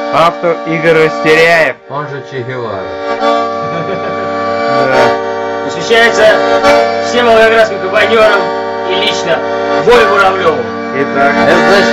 Автор Игорь Растеряев. Он же Че Гевара. Посвящается всем волгоградским компаньерам и лично Воле Муравлеву. Итак, Это значит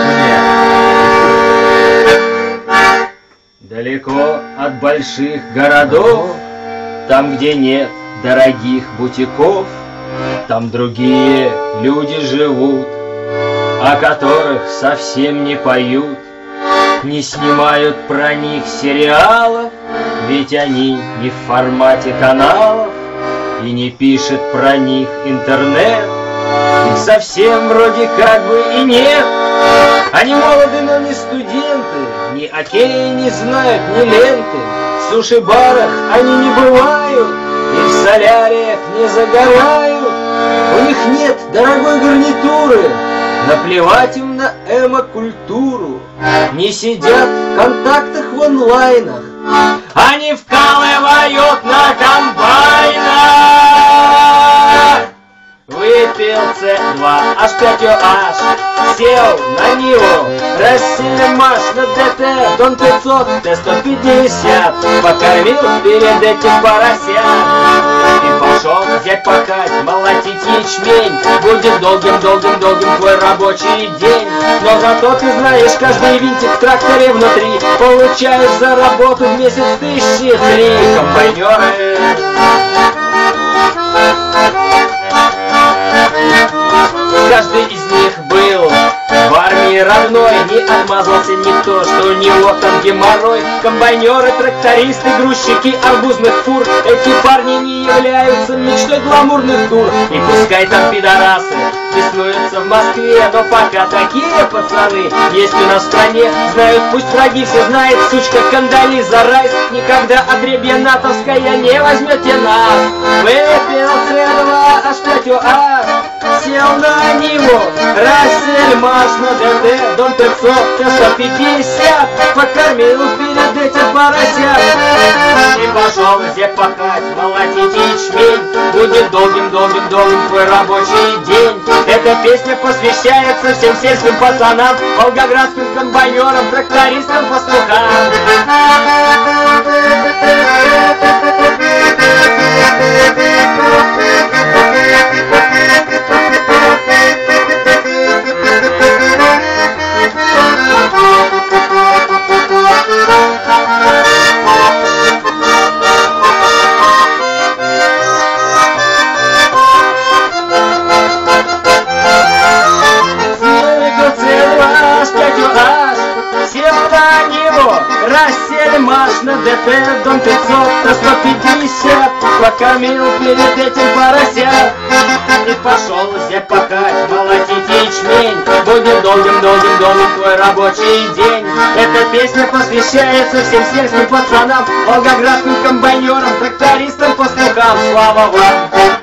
мне. Далеко от больших городов, там, где нет дорогих бутиков, там другие люди живут, о которых совсем не поют, не снимают про них сериалов, ведь они не в формате каналов, и не пишет про них интернет. Их совсем вроде как бы и нет. Они молоды, но не студенты, ни окей не знают, ни ленты. В суши-барах они не бывают, и в соляриях не загорают. У них нет дорогой гарнитуры, наплевать им на эмо-культуру. Не сидят в контактах в онлайнах, они вкалывают на комбайнах. Выпил С2, H5OH, сел на Ниву, Расселимаш на ДТ, Дон 500, Т-150, покормил перед этим поросят. И пошел взять пахать, молотить ячмень, будет долгим твой рабочий день. Но зато ты знаешь, каждый винтик в тракторе внутри получаешь за работу в месяц 1003. Комбайнеры. Каждый из них был в армии родной, не отмазался никто, что у него там геморрой. Комбайнеры, трактористы, грузчики арбузных фур, эти парни не являются мечтой гламурных дур. И пускай там пидорасы беснуются в Москве, но пока такие пацаны есть у нас в стране. Знают, пусть враги все знает, сучка Кандализа Райс, никогда отребье натовская не возьмете нас. Выпил С2, H5OH, сел на Ниву, Расселимаш на ДТ, Дон 500, Т-150, покормил перед этим поросят. И пошел везде пахать, молотить ячмень, будет долгим твой рабочий день. Эта песня посвящается всем сельским пацанам, волгоградским комбайнерам, трактористам, пастухам. Расселимаш на ДТ, Дон 500, Т-150, покормил перед этим поросят. И пошел везде пахать, молотить ячмень, будет долгим твой рабочий день. Эта песня посвящается всем сельским пацанам, волгоградским комбайнерам, трактористам, пастухам. Слава вам!